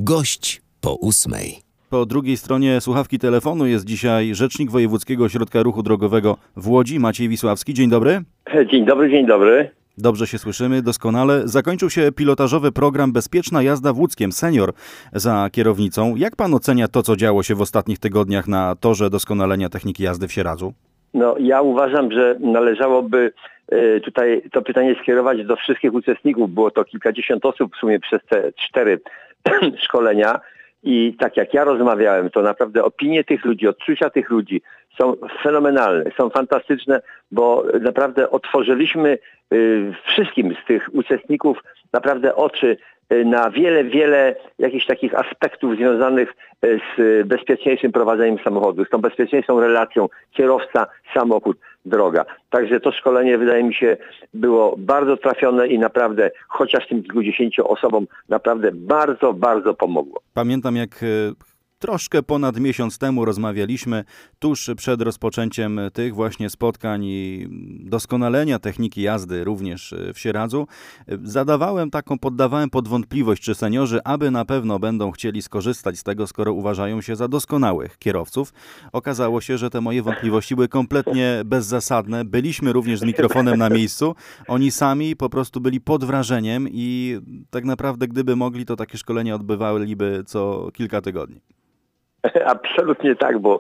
Gość po 8. Po drugiej stronie słuchawki telefonu jest dzisiaj rzecznik Wojewódzkiego Ośrodka Ruchu Drogowego w Łodzi, Maciej Wisławski. Dzień dobry. Dzień dobry, dzień dobry. Dobrze się słyszymy, doskonale. Zakończył się pilotażowy program Bezpieczna jazda w Łódzkiem. Senior za kierownicą. Jak pan ocenia to, co działo się w ostatnich tygodniach na torze doskonalenia techniki jazdy w Sieradzu? No, ja uważam, że należałoby tutaj to pytanie skierować do wszystkich uczestników. Było to kilkadziesiąt osób w sumie przez te 4 szkolenia. I tak jak ja rozmawiałem, to naprawdę opinie tych ludzi, odczucia tych ludzi są fenomenalne, są fantastyczne, bo naprawdę otworzyliśmy wszystkim z tych uczestników naprawdę oczy na wiele jakichś takich aspektów związanych z bezpieczniejszym prowadzeniem samochodu, z tą bezpieczniejszą relacją kierowca, samochód, droga. Także to szkolenie, wydaje mi się, było bardzo trafione i naprawdę chociaż tym kilkudziesięciu osobom naprawdę bardzo pomogło. Pamiętam, jak troszkę ponad miesiąc temu rozmawialiśmy tuż przed rozpoczęciem tych właśnie spotkań i doskonalenia techniki jazdy również w Sieradzu. Poddawałem pod wątpliwość, czy seniorzy aby na pewno będą chcieli skorzystać z tego, skoro uważają się za doskonałych kierowców. Okazało się, że te moje wątpliwości były kompletnie bezzasadne. Byliśmy również z mikrofonem na miejscu. Oni sami po prostu byli pod wrażeniem i tak naprawdę, gdyby mogli, to takie szkolenia odbywaliby co kilka tygodni. Absolutnie tak, bo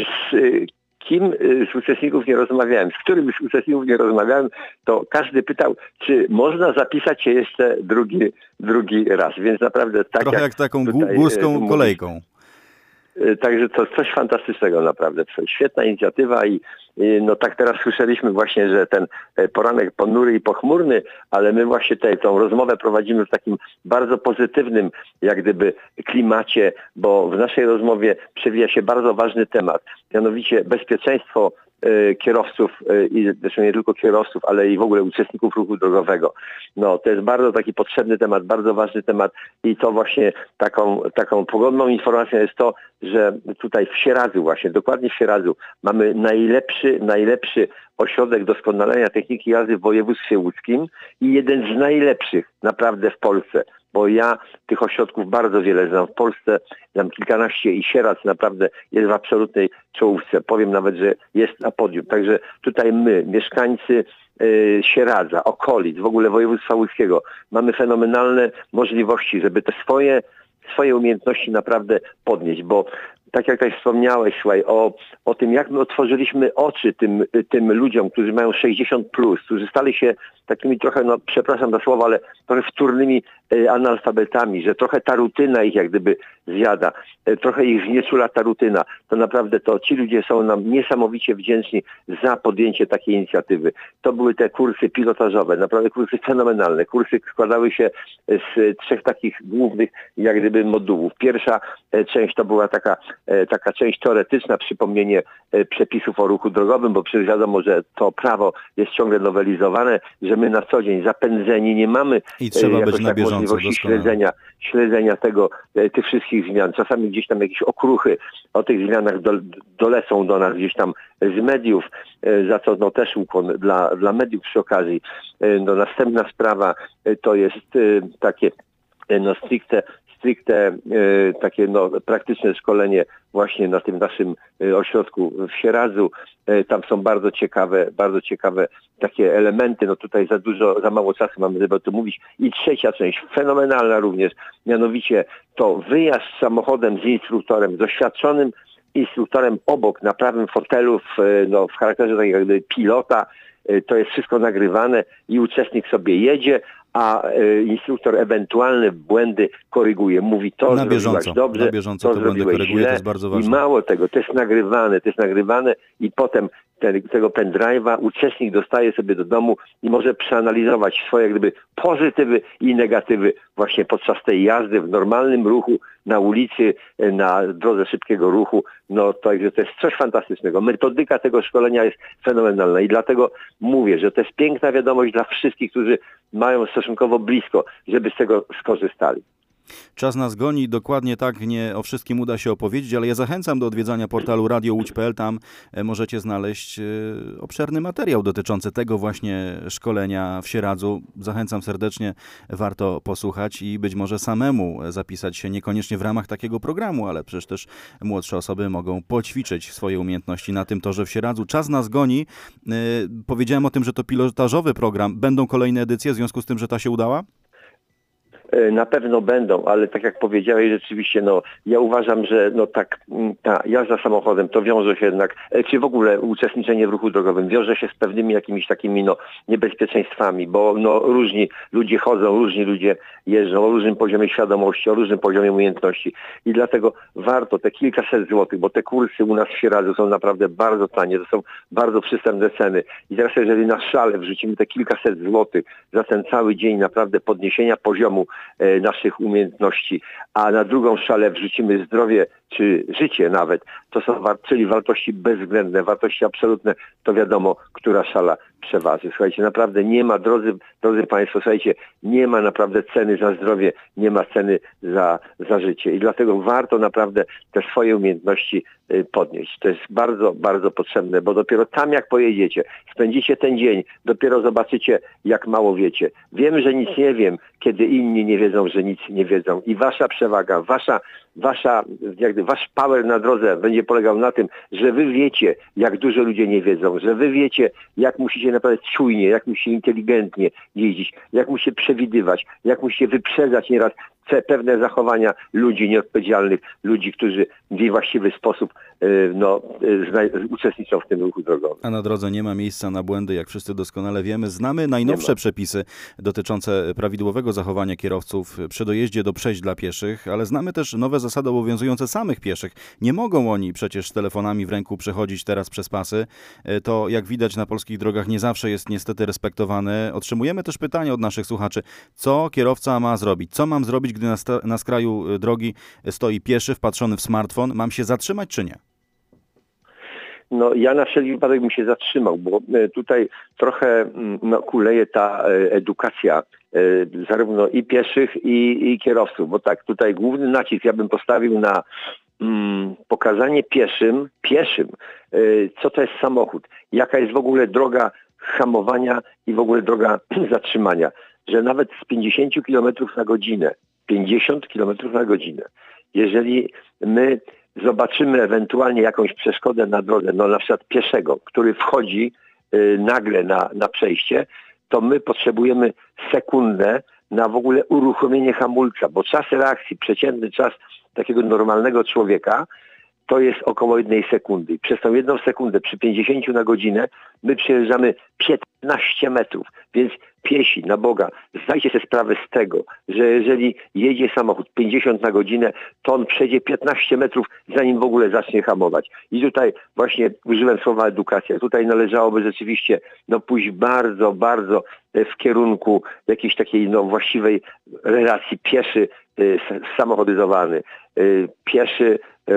z uczestników nie rozmawiałem, z którym z uczestników nie rozmawiałem, to każdy pytał, czy można zapisać się jeszcze drugi raz. Więc naprawdę tak. Trochę jak taką górską kolejką. Także to coś fantastycznego naprawdę. Świetna inicjatywa i no tak teraz słyszeliśmy właśnie, że ten poranek ponury i pochmurny, ale my właśnie tą rozmowę prowadzimy w takim bardzo pozytywnym jak gdyby klimacie, bo w naszej rozmowie przewija się bardzo ważny temat, mianowicie bezpieczeństwo kierowców i zresztą nie tylko kierowców, ale i w ogóle uczestników ruchu drogowego. No to jest bardzo taki potrzebny temat, bardzo ważny temat i to właśnie taką pogodną informacją jest to, że tutaj w Sieradzu właśnie, dokładnie w Sieradzu mamy najlepszy ośrodek doskonalenia techniki jazdy w województwie łódzkim i jeden z najlepszych naprawdę w Polsce. Bo ja tych ośrodków bardzo wiele znam w Polsce, znam kilkanaście i Sieradz naprawdę jest w absolutnej czołówce. Powiem nawet, że jest na podium. Także tutaj my, mieszkańcy Sieradza, okolic, w ogóle województwa łódzkiego, mamy fenomenalne możliwości, żeby te swoje umiejętności naprawdę podnieść, bo tak jak tutaj wspomniałeś, słuchaj, o tym, jak my otworzyliśmy oczy tym ludziom, którzy mają 60+, którzy stali się takimi trochę, no przepraszam za słowo, ale trochę wtórnymi analfabetami, że trochę ta rutyna ich jak gdyby zjada, trochę ich znieczula ta rutyna, to naprawdę ci ludzie są nam niesamowicie wdzięczni za podjęcie takiej inicjatywy. To były te kursy pilotażowe, naprawdę kursy fenomenalne. Kursy składały się z 3 takich głównych jak gdyby modułów. Pierwsza część to była taka część teoretyczna, przypomnienie przepisów o ruchu drogowym, bo przecież wiadomo, że to prawo jest ciągle nowelizowane, że my na co dzień zapędzeni nie mamy i trzeba być na bieżąco możliwości śledzenia tych wszystkich zmian. Czasami gdzieś tam jakieś okruchy o tych zmianach dolecą do nas gdzieś tam z mediów, za co no też ukłon dla mediów przy okazji. No, następna sprawa to jest takie no stricte takie no praktyczne szkolenie właśnie na tym naszym ośrodku w Sieradzu. Tam są bardzo ciekawe takie elementy. No tutaj za mało czasu mamy, żeby o tym mówić. I trzecia część, fenomenalna również, mianowicie to wyjazd samochodem z instruktorem, doświadczonym instruktorem obok na prawym fotelu w charakterze takiego jakby pilota. To jest wszystko nagrywane i uczestnik sobie jedzie, a instruktor ewentualne błędy koryguje. Mówi to na zrobiłeś dobrze, na bieżąco te błędy koryguje, to jest bardzo ważne. I mało tego, to jest nagrywane i potem tego pendrive'a uczestnik dostaje sobie do domu i może przeanalizować swoje gdyby pozytywy i negatywy właśnie podczas tej jazdy w normalnym ruchu na ulicy, na drodze szybkiego ruchu. No także to jest coś fantastycznego. Metodyka tego szkolenia jest fenomenalna i dlatego mówię, że to jest piękna wiadomość dla wszystkich, którzy mają stosunkowo blisko, żeby z tego skorzystali. Czas nas goni, dokładnie tak, nie o wszystkim uda się opowiedzieć, ale ja zachęcam do odwiedzania portalu radiołódź.pl. Tam możecie znaleźć obszerny materiał dotyczący tego właśnie szkolenia w Sieradzu. Zachęcam serdecznie, warto posłuchać i być może samemu zapisać się, niekoniecznie w ramach takiego programu, ale przecież też młodsze osoby mogą poćwiczyć swoje umiejętności na tym torze w Sieradzu. Czas nas goni. Powiedziałem o tym, że to pilotażowy program. Będą kolejne edycje w związku z tym, że ta się udała? Na pewno będą, ale tak jak powiedziałeś, rzeczywiście, ja uważam, że ta jazda samochodem to wiąże się jednak, czy w ogóle uczestniczenie w ruchu drogowym wiąże się z pewnymi jakimiś takimi niebezpieczeństwami, bo różni ludzie chodzą, różni ludzie jeżdżą o różnym poziomie świadomości, o różnym poziomie umiejętności i dlatego warto te kilkaset złotych, bo te kursy u nas w Sieradzu są naprawdę bardzo tanie, to są bardzo przystępne ceny i teraz jeżeli na szale wrzucimy te kilkaset złotych za ten cały dzień naprawdę podniesienia poziomu naszych umiejętności, a na drugą szalę wrzucimy zdrowie czy życie nawet, to są czyli wartości bezwzględne, wartości absolutne, to wiadomo, która szala przeważy. Słuchajcie, naprawdę nie ma, drodzy Państwo, słuchajcie, nie ma naprawdę ceny za zdrowie, nie ma ceny za życie i dlatego warto naprawdę te swoje umiejętności podnieść. To jest bardzo, bardzo potrzebne, bo dopiero tam jak pojedziecie, spędzicie ten dzień, dopiero zobaczycie, jak mało wiecie. Wiem, że nic nie wiem, kiedy inni nie wiedzą, że nic nie wiedzą i wasza przewaga, wasz power na drodze będzie polegał na tym, że wy wiecie, jak dużo ludzie nie wiedzą, że wy wiecie, jak musicie naprawdę czujnie, jak musicie inteligentnie jeździć, jak musicie przewidywać, jak musicie wyprzedzać nieraz pewne zachowania ludzi nieodpowiedzialnych, ludzi, którzy w niewłaściwy sposób uczestniczą w tym ruchu drogowym. A na drodze nie ma miejsca na błędy, jak wszyscy doskonale wiemy. Znamy najnowsze przepisy dotyczące prawidłowego zachowania kierowców przy dojeździe do przejść dla pieszych, ale znamy też nowe zasady obowiązujące samych pieszych. Nie mogą oni przecież z telefonami w ręku przechodzić teraz przez pasy. To, jak widać, na polskich drogach nie zawsze jest niestety respektowane. Otrzymujemy też pytania od naszych słuchaczy, co kierowca ma zrobić? Co mam zrobić, gdy na skraju drogi stoi pieszy wpatrzony w smartfon? Mam się zatrzymać czy nie? Ja na wszelki wypadek bym się zatrzymał, bo tutaj trochę kuleje ta edukacja zarówno i pieszych, i kierowców, bo tak, tutaj główny nacisk ja bym postawił na pokazanie pieszym, co to jest samochód, jaka jest w ogóle droga hamowania i w ogóle droga zatrzymania, że nawet z 50 km na godzinę, jeżeli my zobaczymy ewentualnie jakąś przeszkodę na drodze, na przykład pieszego, który wchodzi nagle na przejście, to my potrzebujemy sekundę na w ogóle uruchomienie hamulca, bo czas reakcji, przeciętny czas takiego normalnego człowieka to jest około 1 sekundy. Przez tą 1 sekundę przy 50 na godzinę my przejeżdżamy 15 metrów, więc piesi, na Boga, zdajcie sobie sprawę z tego, że jeżeli jedzie samochód 50 na godzinę, to on przejdzie 15 metrów, zanim w ogóle zacznie hamować. I tutaj właśnie użyłem słowa edukacja. Tutaj należałoby rzeczywiście pójść bardzo, bardzo w kierunku jakiejś takiej właściwej relacji pieszy samochodyzowany, pieszy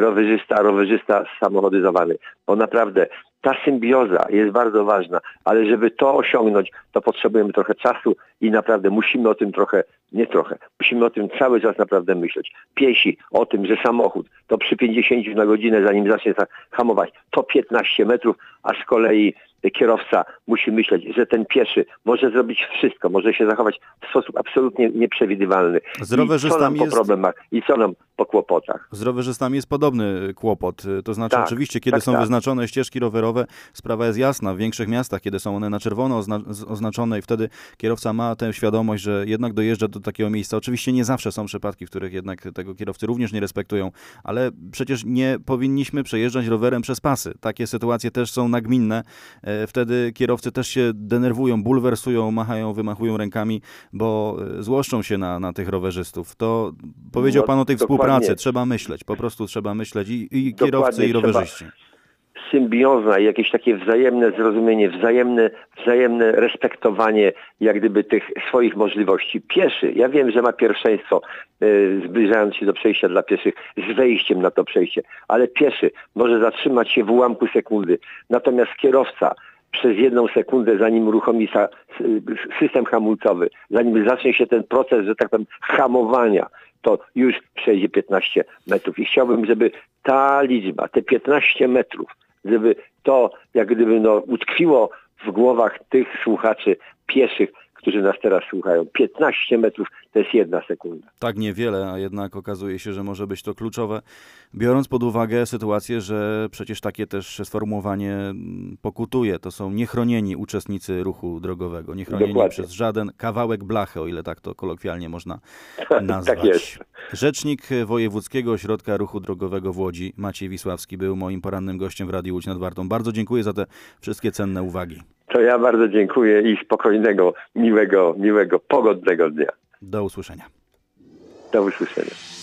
rowerzysta samochodyzowany. Bo naprawdę ta symbioza jest bardzo ważna, ale żeby to osiągnąć, to potrzebujemy trochę czasu i naprawdę musimy o tym musimy o tym cały czas naprawdę myśleć. Piesi o tym, że samochód to przy 50 na godzinę, zanim zacznie hamować, to 15 metrów, a z kolei kierowca musi myśleć, że ten pieszy może zrobić wszystko, może się zachować w sposób absolutnie nieprzewidywalny. I co nam po problemach, i co nam po kłopotach. Z rowerzystami jest podobny kłopot. To znaczy oczywiście, kiedy są wyznaczone ścieżki rowerowe, sprawa jest jasna. W większych miastach, kiedy są one na czerwono oznaczone i wtedy kierowca ma tę świadomość, że jednak dojeżdża do takiego miejsca. Oczywiście nie zawsze są przypadki, w których jednak tego kierowcy również nie respektują, ale przecież nie powinniśmy przejeżdżać rowerem przez pasy. Takie sytuacje też są nagminne. Wtedy kierowcy też się denerwują, bulwersują, wymachują rękami, bo złoszczą się na tych rowerzystów. To powiedział pan o tej współpracy. Trzeba myśleć, po prostu trzeba myśleć i kierowcy, i rowerzyści. Symbioza i jakieś takie wzajemne zrozumienie, wzajemne respektowanie jak gdyby tych swoich możliwości. Pieszy, ja wiem, że ma pierwszeństwo, zbliżając się do przejścia dla pieszych, z wejściem na to przejście, ale pieszy może zatrzymać się w ułamku sekundy. Natomiast kierowca przez 1 sekundę, zanim uruchomi system hamulcowy, zanim zacznie się ten proces, że tak powiem, hamowania, to już przejdzie 15 metrów. I chciałbym, żeby ta liczba, te 15 metrów, żeby to jak gdyby utkwiło w głowach tych słuchaczy pieszych, którzy nas teraz słuchają. 15 metrów to jest 1 sekunda. Tak niewiele, a jednak okazuje się, że może być to kluczowe, biorąc pod uwagę sytuację, że przecież takie też sformułowanie pokutuje. To są niechronieni uczestnicy ruchu drogowego, niechronieni Dokładnie. przez żaden kawałek blachy, o ile tak to kolokwialnie można Tak nazwać. jest. Rzecznik Wojewódzkiego Ośrodka Ruchu Drogowego w Łodzi, Maciej Wisławski, był moim porannym gościem w Radiu Łódź nad Wartą. Bardzo dziękuję za te wszystkie cenne uwagi. To ja bardzo dziękuję i spokojnego, miłego, pogodnego dnia. Do usłyszenia. Do usłyszenia.